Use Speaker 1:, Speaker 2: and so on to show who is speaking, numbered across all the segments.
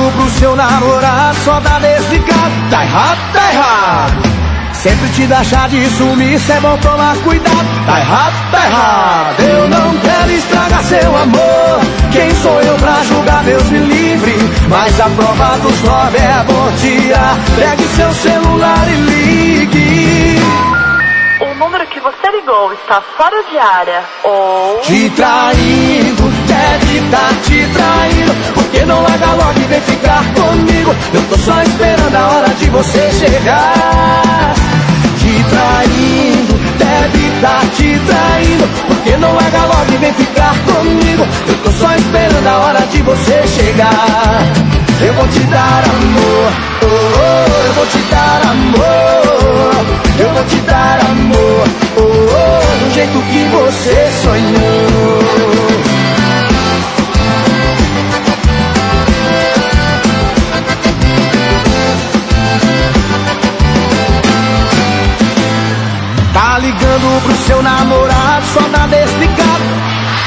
Speaker 1: ligando pro seu namorado, só dá desligado. Tá errado, tá errado. Sempre te dá chá de sumiço, é bom tomar cuidado. Tá errado, tá errado. Eu não quero estragar seu amor. Quem sou eu pra julgar, Deus me livre. Mas a prova dos 9 é bom tirar. Pegue seu celular e ligue.
Speaker 2: O número que você ligou está fora de área. Ou...
Speaker 1: Te traindo, deve tá te traindo. Porque não larga logo e vem ficar comigo. Eu tô só esperando a hora de você chegar. Te traindo, deve tá te traindo. Porque não larga logo e vem ficar comigo. Eu tô só esperando a hora de você chegar. Eu vou te dar amor, oh, oh, eu vou te dar amor. Eu vou te dar amor, oh, oh, do jeito que você sonhou. Tá ligando pro seu namorado, só dá desligado.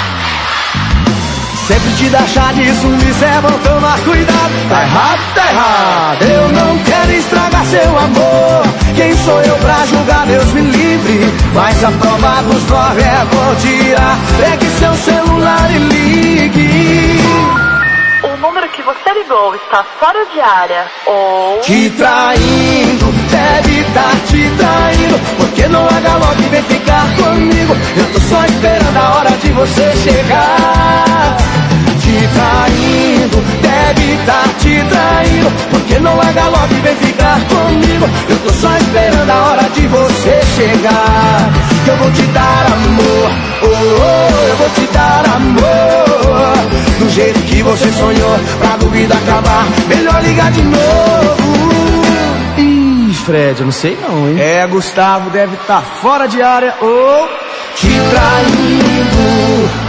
Speaker 1: Sempre te dá chá de sumiço, é bom tomar cuidado. Tá errado, tá errado. Eu não quero estragar seu amor. Quem sou eu pra julgar, Deus me livre. Mas a prova dos 9 é bom tirar. Pegue seu celular e ligue.
Speaker 2: O número que você ligou está fora de área. Ou...
Speaker 1: Te traindo, deve tá te traindo. Porque não larga logo e vem ficar comigo. Eu tô só esperando a hora de você chegar. Te traindo, deve tá te traindo. Porque não larga logo e vem ficar comigo. Eu tô só esperando a hora de você chegar. Que eu vou te dar amor, oh, oh, eu vou te dar amor. Do jeito que você sonhou, pra dúvida acabar, melhor ligar de novo.
Speaker 3: Ih, Fred, eu não sei não, hein?
Speaker 1: É, Gustavo deve estar fora de área ou te traindo.